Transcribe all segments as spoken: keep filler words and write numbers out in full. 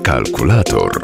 Kalkulator.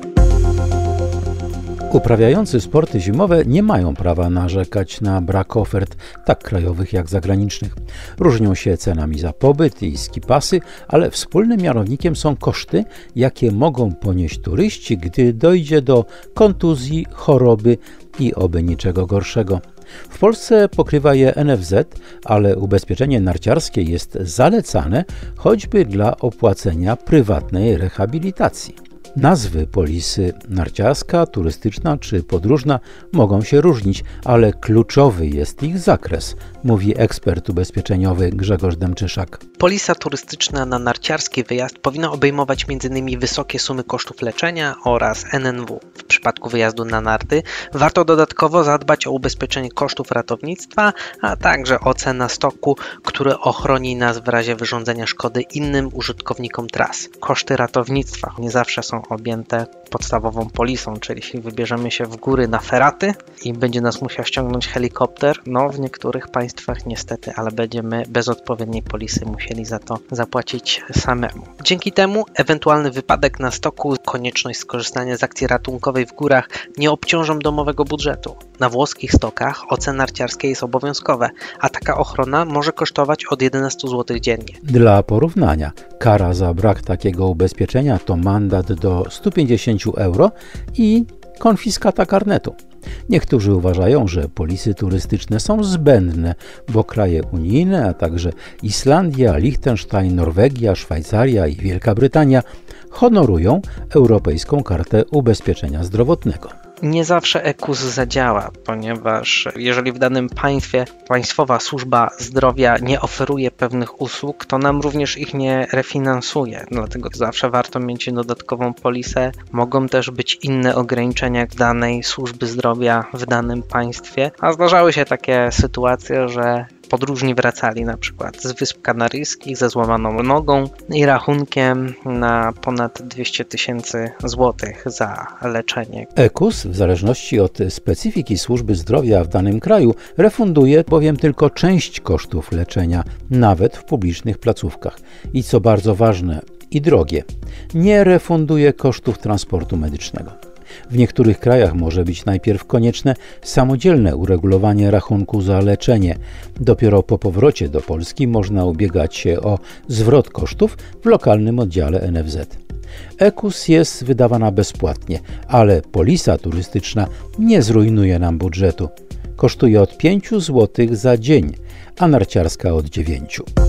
Uprawiający sporty zimowe nie mają prawa narzekać na brak ofert, tak krajowych jak zagranicznych. Różnią się cenami za pobyt i skipasy, ale wspólnym mianownikiem są koszty, jakie mogą ponieść turyści, gdy dojdzie do kontuzji, choroby i oby niczego gorszego. W Polsce pokrywa je N F Z, ale ubezpieczenie narciarskie jest zalecane choćby dla opłacenia prywatnej rehabilitacji. Nazwy polisy narciarska, turystyczna czy podróżna mogą się różnić, ale kluczowy jest ich zakres, mówi ekspert ubezpieczeniowy Grzegorz Demczyszak. Polisa turystyczna na narciarski wyjazd powinna obejmować między innymi wysokie sumy kosztów leczenia oraz N N W. W przypadku wyjazdu na narty warto dodatkowo zadbać o ubezpieczenie kosztów ratownictwa, a także o cenę stoku, który ochroni nas w razie wyrządzenia szkody innym użytkownikom tras. Koszty ratownictwa nie zawsze są objęte podstawową polisą, czyli jeśli wybierzemy się w góry na feraty i będzie nas musiał ściągnąć helikopter, no w niektórych państwach niestety, ale będziemy bez odpowiedniej polisy musieli za to zapłacić samemu. Dzięki temu ewentualny wypadek na stoku, konieczność skorzystania z akcji ratunkowej w górach nie obciążą domowego budżetu. Na włoskich stokach O C narciarskie jest obowiązkowe, a taka ochrona może kosztować od jedenaście złotych dziennie. Dla porównania, kara za brak takiego ubezpieczenia to mandat do stu pięćdziesięciu euro i konfiskata karnetu. Niektórzy uważają, że polisy turystyczne są zbędne, bo kraje unijne, a także Islandia, Liechtenstein, Norwegia, Szwajcaria i Wielka Brytania honorują Europejską Kartę Ubezpieczenia Zdrowotnego. Nie zawsze E K U S zadziała, ponieważ jeżeli w danym państwie Państwowa Służba Zdrowia nie oferuje pewnych usług, to nam również ich nie refinansuje. Dlatego zawsze warto mieć dodatkową polisę. Mogą też być inne ograniczenia danej służby zdrowia w danym państwie, a zdarzały się takie sytuacje, że podróżni wracali na przykład z Wysp Kanaryjskich ze złamaną nogą i rachunkiem na ponad dwieście tysięcy złotych za leczenie. E K U S w zależności od specyfiki służby zdrowia w danym kraju refunduje bowiem tylko część kosztów leczenia, nawet w publicznych placówkach. I co bardzo ważne i drogie, nie refunduje kosztów transportu medycznego. W niektórych krajach może być najpierw konieczne samodzielne uregulowanie rachunku za leczenie. Dopiero po powrocie do Polski można ubiegać się o zwrot kosztów w lokalnym oddziale N F Z. E K U S jest wydawana bezpłatnie, ale polisa turystyczna nie zrujnuje nam budżetu. Kosztuje od pięciu złotych za dzień, a narciarska od dziewięciu.